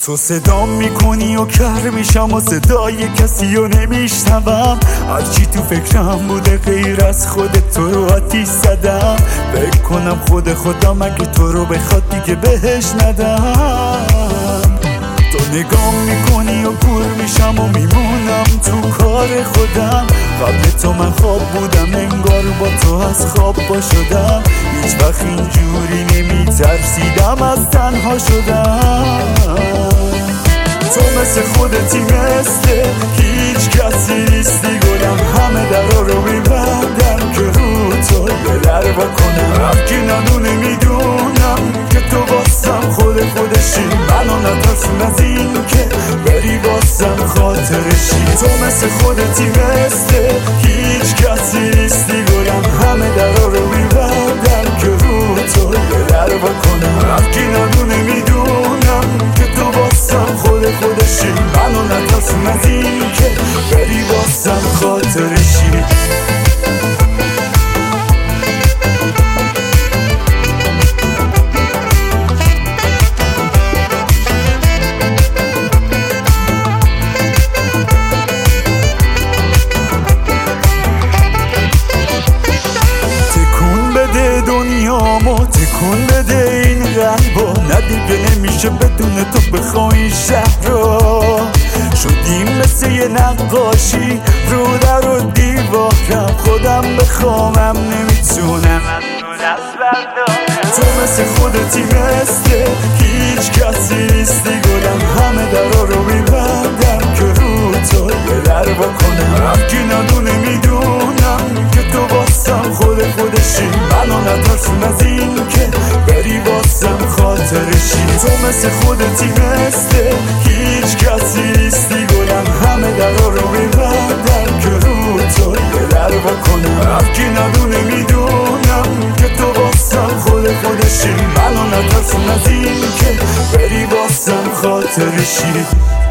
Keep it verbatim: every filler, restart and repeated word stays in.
تو صدام میکنی و کر میشم و صدای کسی رو نمیشنوم. هرچی تو فکرم بوده غیر از خودت تو رو آتیش زدم. فکر کنم خود خودم اگه تو رو بخواد دیگه بهش ندم. تو نگام میکنی و کور میشم و میمونم تو کار خودم. قبل تو من خواب بودم انگار با تو از خواب با شدم. هیچ وقت اینجوری نمیترسیدم از تنها شدم. تو مثل خودتی مثل هیچ کسی نیستی گلم. همه درا رو میبندم که رو تو یه در بکنم. هرکی ندونه میدونم که تو واسم خود خودشی. منو نترسون از این که بری واسم خاطرشی. تو مثل خودتی مثل هیچ کسی نیستی گلم. همه درا رو میبندم که رو تو یه در بکنم. هرکی ندونه میدونم که تو واسم خود خودشی. منو نترسون از این که بری واسم خاطرشی. دنیامو تکون بده این قلبو. نه دیگه نمیشه بدون تو بخوای شهر رو. شدیم مثل یه نقاشی رو در و دیوارم. خودم بخوامم نمیتونم تو مثل خودتی مثل هیچ کسی نیستی گلم. همه درا رو میبندم که رو تو یه در بکنم. هرکی ندونه میدونم که تو واسم خود خودشی. منو نترسون از این که بری واسم خاطرشی. تو مثل خودتی مثل هیچ کسی نیستی گلم. همه درا رو میبندم که رو تو یه در بکنم. هرکی ندونه میدونم که تو واسم خود خودشی. منو نترسون از این که بری واسم خاطرشی.